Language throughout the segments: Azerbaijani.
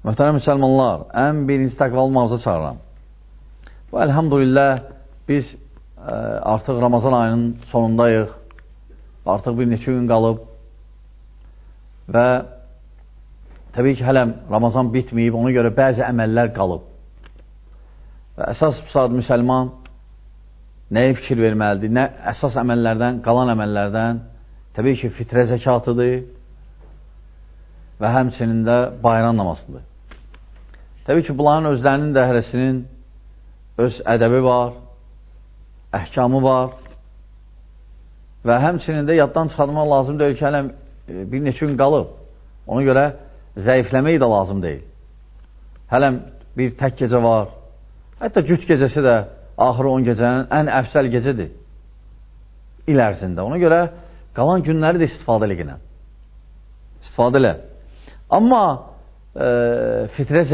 Möhtərəm müsəlmanlar, ən birinci təqvalmağıza çağıram. Və əlhamdülillah, biz artıq Ramazan ayının sonundayıq. Artıq bir neçə gün qalıb. Və təbii ki, hələm Ramazan bitməyib, ona görə bəzi əməllər qalıb. Və əsas bu saat müsəlman nəyə fikir verməlidir? Əsas əməllərdən, qalan əməllərdən təbii ki, fitrə zəkatıdır və həmçinin də bayram namazıdır. Təbii ki, bunların özlərinin də hərəsinin öz ədəbi var, əhkamı var və həmçinin də yaddan çıxarmaq lazım deyil ki, hələm bir neçə gün qalıb. Ona görə zəifləmək də lazım deyil. Hələm bir tək gecə var, hətta cüt gecəsi də axırı 10 gecənin ən əfsəl gecədir il ərzində. Ona görə qalan günləri də istifadə elə. İstifadə elə. Amma fitrə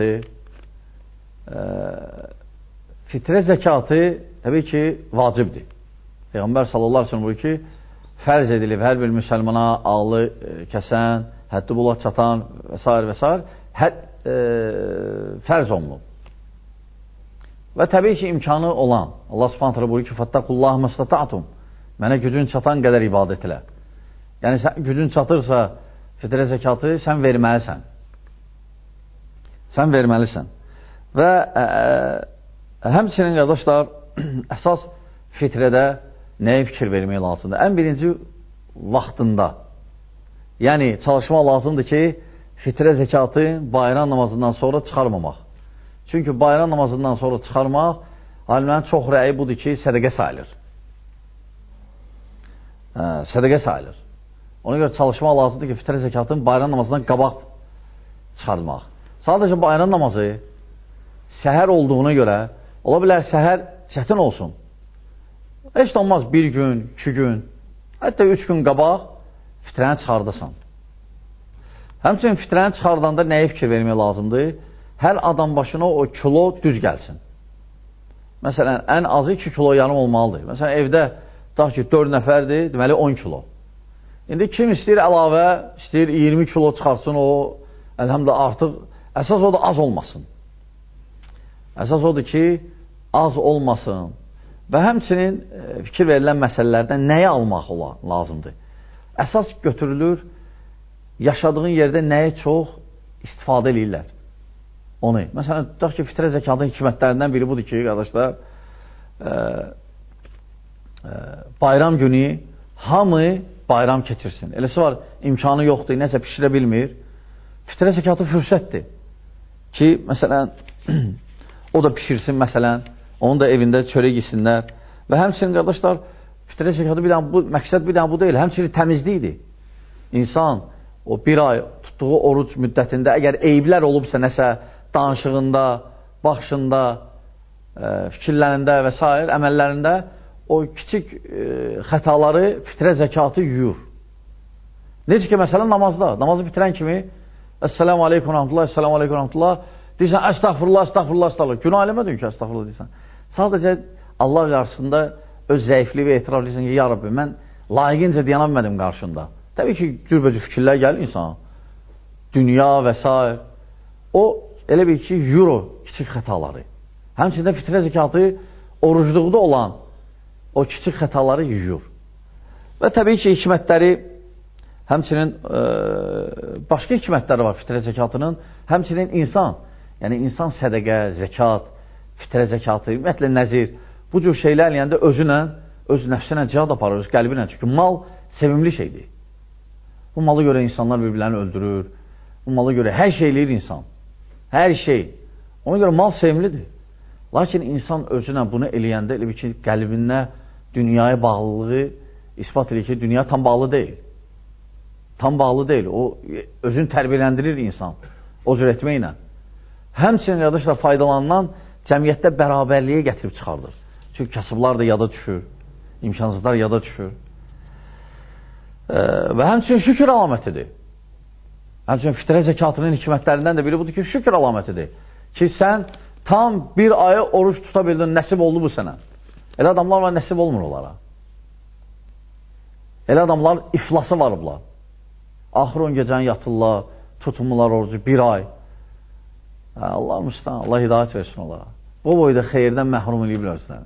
zəkatı təbii ki, vacibdir. Peyğəmbər sallallahu əleyhi və səlləm buyurur ki, fərz edilib hər bir müsəlmana ağlı kəsən, həddi buluğa çatan və s. Fərz olunub. Və təbii ki, imkanı olan, Allah subhanahu teala buyurur ki, "Fattaqullaha mastata'tum." Mənə gücün çatan qədər ibadət elə. Yəni gücün çatırsa fitrə zəkatı sən verməlisən. Sən verməlisən. Və həmçinin qardaşlar, əsas fitrədə nəyə fikir vermək lazımdır? Ən birinci vaxtında. Yəni, çalışmaq lazımdır ki, fitrə zəkatı bayram namazından sonra çıxarmamaq. Çünki bayram namazından sonra çıxarmaq, alimlərin çox rəyi budur ki, sədəqə sayılır. Sədəqə sayılır. Ona görə çalışmaq lazımdır ki, fitrə zəkatını bayram namazından qabaq çıxarmaq. Sadəcə bayram namazı səhər olduğuna görə, ola bilər səhər çətin olsun. Heç də olmaz 1 gün, 2 gün, hətta 3 gün qabaq fitrəni çıxardasan. Həmçinin fitrəni çıxardanda nəyə fikir vermək lazımdır? Hər adam başına o kilo düz gəlsin. Məsələn, ən azı 2 kilo yarım olmalıdır. Məsələn, evdə tutaq ki, 4 nəfərdir, deməli 10 kilo. İndi kim istəyir əlavə, istəyir 20 kilo çıxarsın, o, əlhamdülillah, artıq, əsas o da az olmasın. Əsas odur ki, az olmasın və həmçinin fikir verilən məsələlərdən nəyə almaq lazımdır? Əsas götürülür, yaşadığın yerdə nəyə çox istifadə edirlər? Onu. Məsələn, tutaq ki, fitrə zəkatın hikmətlərindən biri budur ki, qardaşlar, bayram günü hamı bayram keçirsin. Eləsi var, imkanı yoxdur, nəsə pişirə bilmir. Fitrə zəkatı fürsətdir ki, məsələn, o da pişirsin, məsələn, onun da evində çörək yesinlər. Və həmçinin, qardaşlar, fitrə zəkatı məqsəd bir dənə bu deyil, həmçinin təmizlikdir. İnsan o bir ay tutduğu oruc müddətində əgər eyiblər olubsa nəsə, danışığında, baxışında, fikirlərində və s. əməllərində o kiçik xətaları fitrə zəkatı yuyur. Necə ki, məsələn, namazda. Namazı bitirən kimi Əssəlamu aleykum rəhmətullah, əssəlamu aleykum rəhmətullah deyirsən, əstəğfurullah, əstəğfurullah, əstəğfurullah. Günah eləmədin ki, əstəğfurullah deyirsən. Sadəcə Allah qarşısında öz zəifliyi və etiraf edirsən ki, ya Rabbi, mən layiqincə deyana bilmədim qarşında. Təbii ki, cürbəcür fikirlər gəlir insana. Dünya və s. O, elə bir ki, yuro kiçik xətaları. Həmçində fitrə zəkatı orucluqda olan o kiçik xətaları yuyur. Və təbii ki, hikmətləri, həmçinin başqa hikmətləri var fitrə zəkatının, həmçinin insan, yəni insan sədəqə, zəkat, fitrə zəkatı, ümumiyyətlə nəzir, bu cür şeylər eləyəndə özünə, öz nəfsinə cihad aparır, öz qəlbinə. Çünki mal sevimli şeydir. Bu malı görə insanlar bir-birlərini öldürür, bu malı görə hər şey eləyir insan. Hər şey. Ona görə mal sevimlidir. Lakin insan özünə bunu eləyəndə elə bir ki, qəlbinə dünyaya bağlılığı ispat edir ki, dünya tam bağlı deyil. Tam bağlı deyil. O, özünü tərbiyələndirir insan. O cür etməklə. Həmçinin, qardaşlar, faydalanan cəmiyyətdə bərabərliyə gətirib çıxardır. Çünki kasıblar da yada düşür. İmkansızlar yada düşür. Və həmçinin şükür əlamətidir. Həmçinin fitrə zəkatının hikmətlərindən də biri budur ki, şükür əlamətidir. Ki, sən tam bir ayı oruç tuta bildin, nəsib oldu bu sənə. Elə adamlar var, nəsib olmur onlara. Elə adamlar iflası varıblar. Axır 10 gecəni yatırlar, tutmurlar orucu bir ay. Allah müstəhan, Allah hidayət versin onlara. O boyda xeyirdən məhrum ediblər səni.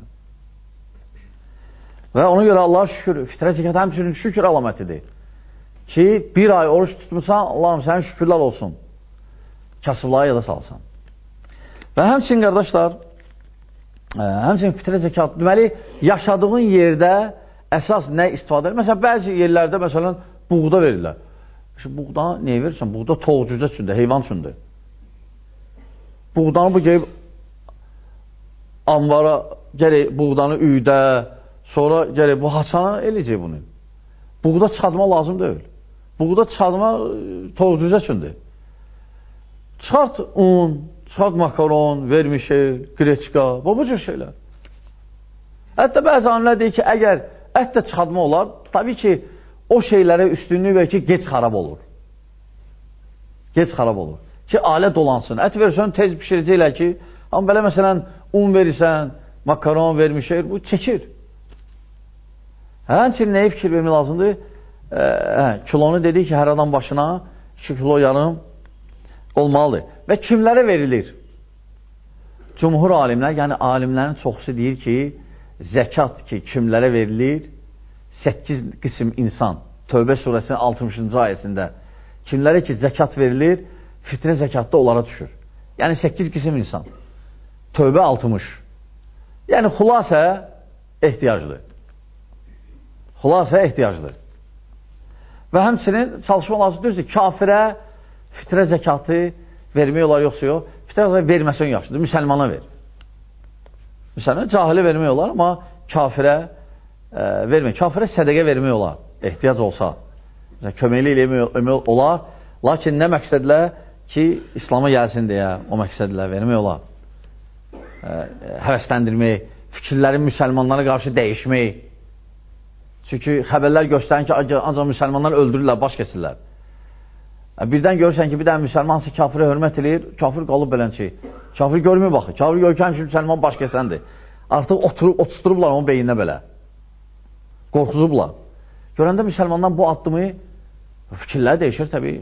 Və ona görə Allah şükür, fitrə zəkat həmçinin şükür əlamətidir. Ki, bir ay oruç tutmuşsan, Allahım sənin şükürlər olsun. Kasıblığa yada salsan. Və həmçinin qardaşlar, həmçinin fitrə zəkat, deməli, yaşadığın yerdə əsas nə istifadə edir? Məsələn, bəzi yerlərdə, məsələn, buğda verirlər. Buğda nəyə verirsən? Buğda toğucuca üçündür, heyvan üçündür. Buğdanı bu gəlib anvara, gələk buğdanı üydə, sonra gələk bu haçana eləyəcək bunu. Buğda çıxadma lazım deyil. Buğda çıxadma toğucuca üçündür. Çıxart un, çıxart makaron, vermişel, qreçka, bu cür şeylər. Hətta bəzi alimlər deyir ki, əgər ət də çıxadma olar, tabii ki, o şeylərə üstünlük verir ki, gec xarab olur. Gec xarab olur. Ki, alə dolansın. Ət verirsən, tez pişirəcəklər ki, amma belə məsələn, un verirsən, makaron vermişer, bu çəkir. Həmçinin nəyə fikir vermək lazımdır? Kilonu dedik ki, hər adam başına 2 kilo yarım olmalıdır. Və kimlərə verilir? Cumhur alimlər, yəni alimlərin çoxusu deyir ki, zəkat ki, kimlərə verilir? 8 qism insan. Tövbə surəsinin 60-cı ayəsində. Kimlərə ki, zəkat verilir, fitrə zəkatda onlara düşür. Yəni 8 qism insan. Tövbə 60. Yəni xülasə ehtiyacdır. Xülasə ehtiyacdır. Və həmçinin çalışma lazım düzdür. Kafirə fitrə zəkatı vermək olar yoxsa yox. Fitrə zəkatı verməsən yaxşıdır. Müsəlmana ver. Müsəlmana cahilə vermək olar, amma kafirə vermək. Kafirə sədəqə vermək olar. Ehtiyac olsa. Köməkli eləmək olar. Lakin nə məqsədlə ki, İslama gəlsin deyə o məqsədlə vermək olar. Həvəsləndirmək, fikirlərin müsəlmanlara qarşı dəyişmək. Çünki xəbərlər göstərin ki, ancaq müsəlmanlar öldürürlər, baş keçirlər. Birdən görürsən ki, bir dənə müsəlman hansı kafirə hörmət edir, kafir qalıb belənçi. Kafir görmür baxı. Kafir görkən ki, müsəlman baş keçəndir. Artıq oturtdurublar onun beyninə belə. Qorxuzublar. Görəndə müsəlmandan bu addımı fikirlər dəyişir təbii.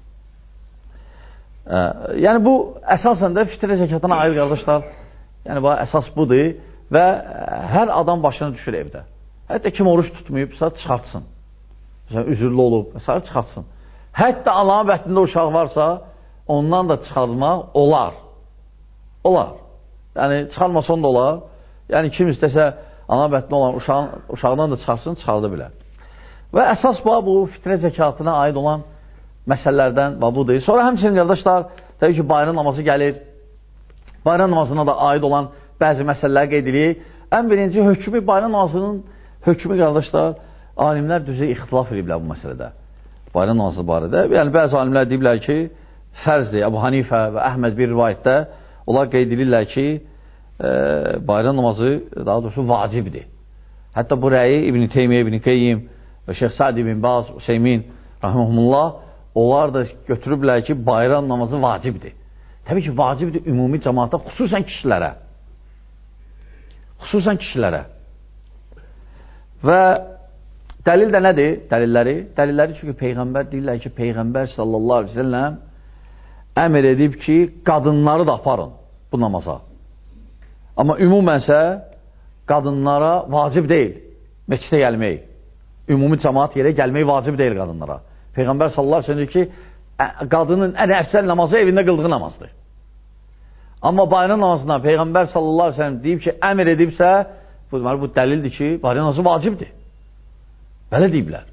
Yəni bu əsasən də fitrə zəkatına aid qardaşlar, yəni bu əsas budur və hər adam başına düşür evdə. Hətta kim oruç tutmayıbsa çıxartsın. Məsələn, üzürlü olub, məsələn, çıxartsın. Hətta Allahın bətnində uşaq varsa, ondan da çıxartmaq olar. Olar. Yəni, çıxarmasan da olar. Yəni, kim istəsə, ana bətnində olan uşaqdan da çıxarsın, çıxardı bilər. Və əsas bu fitrə zəkatına aid olan məsələlərdən budur. Sonra həmçinin qardaşlar, təbii ki, bayram namazı gəlir. Bayram namazına da aid olan bəzi məsələlər qeyd edilir. Ən birinci hökmü, bayram namazının hökmü qardaşlar, alimlər düzə ixtilaf ediblər bu məsələdə. Bayram namazı barədə. Yəni, bəzi alimlər deyiblər ki, fərzdir. Əbu Hanifə və Əhməd bir rivayətdə onlar qeyd edirlər ki, bayram namazı daha doğrusu vacibdir. Hətta bu rəyi İbn-i Teymiyyə, İbn-i Qeyyim və Şeyx Sa'd ibn Baz, Hüseymin, rahiməhumullah, onlar da götürüblər ki, bayram namazı vacibdir. Təbii ki, vacibdir ümumi cəmaata, xüsusən kişilərə. Xüsusən kişilərə. Və dəlil də nədir? Dəlilləri çünki Peyğəmbər deyirlər ki, Peyğəmbər sallallahu aleyhi ve selləm əmr edib ki, qadınları da aparın bu namaza. Amma ümumənsə qadınlara vacib deyil məscidə gəlmək. Ümumi cəmaat yerə gəlmək vacib deyil qadınlara. Peyğəmbər sallallahu aleyhi ve selləm deyir ki, qadının ən əfsəl namazı evində qıldığı namazdır. Amma bayram namazından Peyğəmbər sallallahu aleyhi ve selləm deyib ki, əmr edibsə, bu dəlildir ki, bayram namazı vacibdir. Belə deyiblər.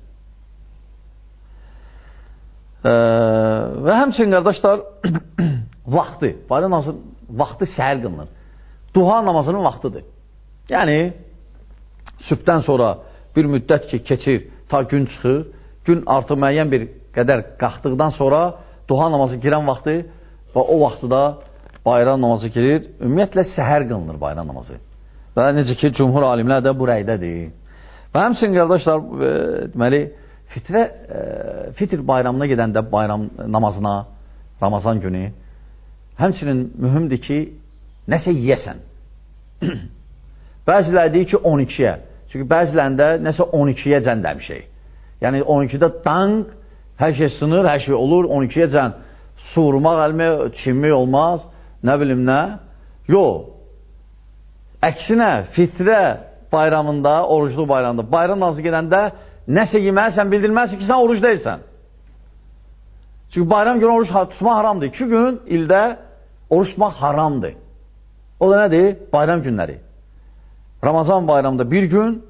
Və həmçinin qardaşlar, vaxtı, bayram namazının vaxtı səhər qılınır. Duha namazının vaxtıdır. Yəni, sübhdən sonra bir müddət ki, keçir, ta gün çıxır, gün artıq müəyyən bir qədər qalxdıqdan sonra duha namazı girən vaxtı və o vaxtda bayram namazı girir. Ümumiyyətlə, səhər qılınır bayram namazı. Və necə ki, cümhur alimlər də bu rəydədir. Və həmçinin qardaşlar, deməli, fitr bayramına gedəndə bayram namazına, Ramazan günü, həmçinin mühümdür ki, nəsə yiyəsən. Bəziləri deyir ki, 12-yə. Çünki bəzilərində nəsə 12-yə cən demişik. Yəni, 12-də danq, hər şey sınır, hər şey olur, 12-yə cən su vurmaq, əlmək, çinmək olmaz. nə bilim nə. Yox. Əksinə, fitrə bayramında, oruclu bayramında, bayram namazı gedəndə nəsə yeməlisən, bildirməlisən ki, sən oruc deyilsən. Çünki bayram günü oruç tutmaq haramdır. 2 gün ildə oruç tutmaq haramdır. O da nədir? Bayram günləri. Ramazan bayramında 1 gün,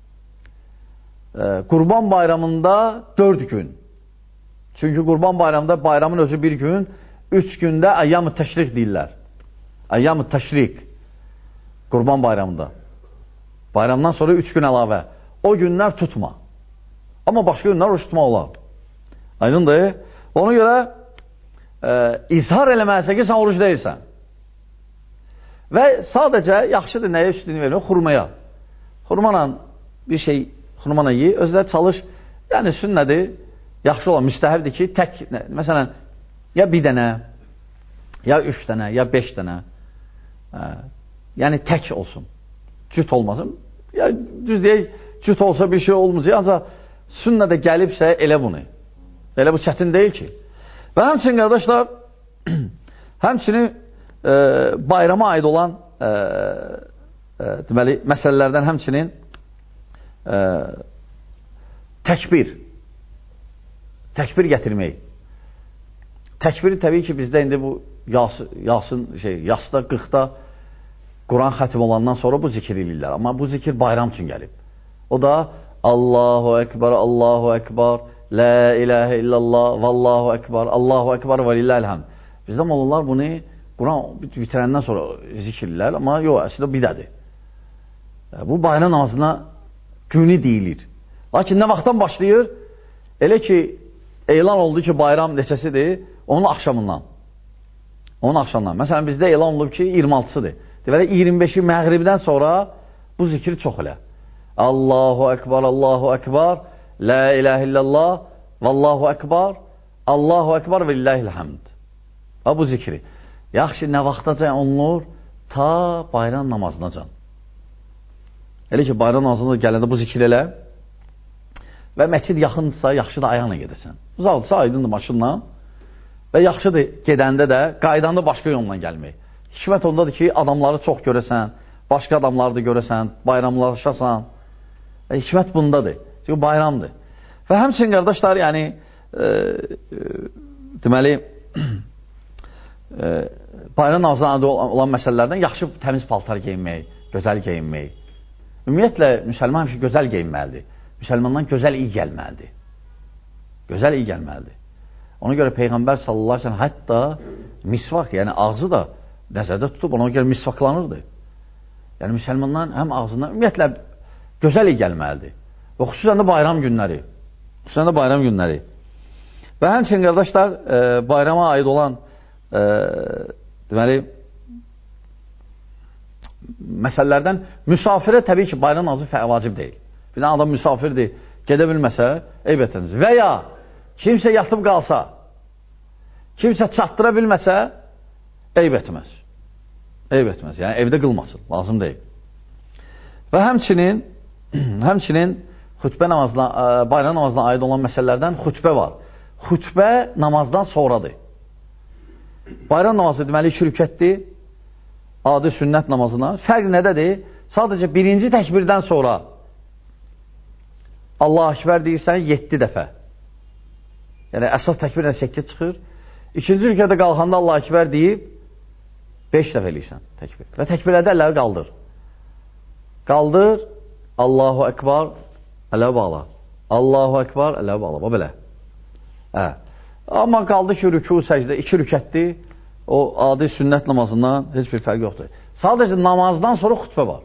Qurban bayramında 4 gün. Çünki Qurban bayramında bayramın özü 1 gün, 3 gündə əyyam-ı təşrik deyirlər. Əyyam-ı təşrik. Qurban bayramında. Bayramdan sonra 3 gün əlavə. O günlər tutma. Amma başqa günlər oruç tutmaq olar. Aydındır. Ona görə izhar eləməlisə ki, sən oruç deyilsən. Və sadəcə yaxşıdır nəyə üstünlük verir? Xurmaya. Xurmanla bir şey, xurmanla yi, özlə çalış. Yəni sünnədir, yaxşı olan, müstəhəbdir ki, tək, məsələn, ya 1 dənə, ya 3 dənə, ya 5 dənə. Yəni tək olsun. Cüt olmasın. Ya düz deyək, cüt olsa bir şey olmayacaq. Ancaq sünnədə gəlibsə elə bunu. Elə bu çətin deyil ki. Və həmçinin qardaşlar, həmçinin bayrama aid olan deməli, məsələlərdən həmçinin təkbir gətirmək. Təkbiri təbii ki, bizdə indi bu yasda, 40-da Quran xətim olandan sonra bu zikir edirlər. Amma bu zikir bayram üçün gəlib. O da Allahu Ekber, Allahu Ekber, La ilahe illallah, Vallahu Ekber, Allahu Ekber və lilləhilhəm. Bizdə mollalar bunu Quran bitirəndən sonra zikirlər, amma yox, əslində bidədir. Bu bayram namazına günü deyilir. Lakin nə vaxtdan başlayır? Elə ki, elan oldu ki, bayram neçəsidir, onun axşamından. Onun axşamından. Məsələn, bizdə elan olub ki, 26-sıdır. Deməli, 25-i məğribdən sonra bu zikri çox elə. Allahu Ekber, Allahu Ekber, La ilahe illallah, Vallahu Ekber, Allahu Ekber və lilləhilhəmd. Bu zikri. Yaxşı, nə vaxtacan olunur? Ta bayram namazınacan. Elə ki, bayram namazına gələndə bu zikir elə və məscid yaxındırsa, yaxşı da ayaqla gedəsən. Uzaqdırsa, aydındır maşınla və yaxşıdır gedəndə də, qaydanda başqa yolla gəlmək. Hikmət ondadır ki, adamları çox görəsən, başqa adamları da görəsən, bayramlaşasan. Hikmət bundadır. Çünki bayramdır. Və həmçinin qardaşlar, yəni deməli bayram namazına olan məsələlərdən yaxşı təmiz paltar geyinmək, gözəl geyinmək. Ümumiyyətlə, müsəlman həmişə gözəl geyinməlidir. Müsəlmandan gözəl iyi gəlməlidir. Gözəl iyi gəlməlidir. Ona görə Peyğəmbər sallallahu aleyhi ve sellem hətta misvak, yəni ağzı da nəzərdə tutub, ona görə misvaklanırdı. Yəni müsəlmandan həm ağzından, ümumiyyətlə, gözəl iyi gəlməlidir. Və xüsusən də bayram günləri. Xüsusən də bayram günləri. Və həmçinin qardaşlar, bayrama aid olan deməli məsələlərdən müsafirə təbii ki, bayram namazı vacib deyil. Bir də adam müsafirdir, gedə bilməsə, eyb etiniz. Və ya kimsə yatıb qalsa, kimsə çatdıra bilməsə, eyb etməz. Eyb etməz. Yəni evdə qılmasın, lazım deyil. Və həmçinin xütbə namazına, bayram namazına aid olan məsələlərdən xütbə var. Xütbə namazdan sonradır. Bayram namazı deməli 2 rükətdir, adi sünnət namazına. Fərq nədədir? Sadəcə birinci təkbirdən sonra Allah-u Ekber deyirsən 7 dəfə. Yəni əsas təkbirlə 8 çıxır. İkinci rükətdə qalxanda Allah-u Ekber deyib 5 dəfə eləyirsən təkbir. Və təkbirlərdə əlləri qaldır. Qaldır, Allahu Ekber, ələ bağla. Allahu Ekber, ələ bağla. O belə. Amma qaldı ki, rükû, səcdə 2 rükətdir. O adi sünnət namazından heç bir fərq yoxdur. Sadəcə namazdan sonra xütbə var.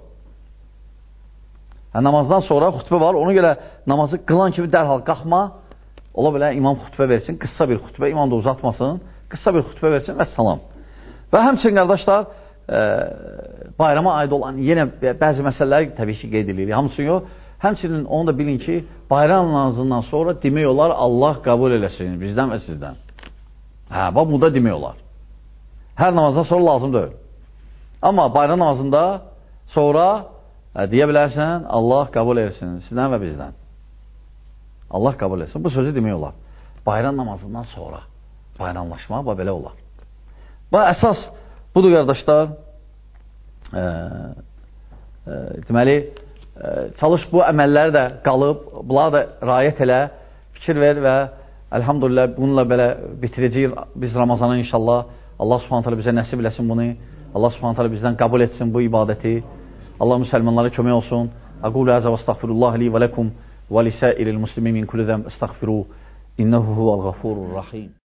Namazdan sonra xütbə var. Ona görə namazı qılan kimi dərhal qalxma. Ola belə imam xütbə versin. Qıssa bir xütbə, imam da uzatmasın. Qıssa bir xütbə versin və salam. Və həmçinin qardaşlar, bayrama aid olan yenə bəzi məsələlər təbii ki, qeyd edilir. Hamısı yox. Həmçinin onu da bilin ki, bayram namazından sonra demək olar, Allah qəbul eləsin bizdən və sizdən. Bax, bu da demək olar. Hər namazdan sonra lazım deyil. Amma bayram namazında sonra deyə bilərsən, Allah qəbul eləsin sizdən və bizdən. Allah qəbul eləsin. Bu sözü demək olar. Bayram namazından sonra bayramlaşma, belə olar. Bu əsas Budur qardaşlar, deməli, çalış bu əməlləri də qalıb, bunlara da riayət elə, fikir ver və əlhamdülillah bununla belə bitirəcəyik biz Ramazanı inşallah. Allah subhanət hələ bizə nəsib eləsin bunu. Allah subhanət hələ bizdən qəbul etsin bu ibadəti. Allah müsəlmanlara kömək olsun. Aqulu əzə və estağfirullah li və ləkum və lisəiril muslimin min kulli zəm estağfiru innəhu huvəl ğafurur rahim.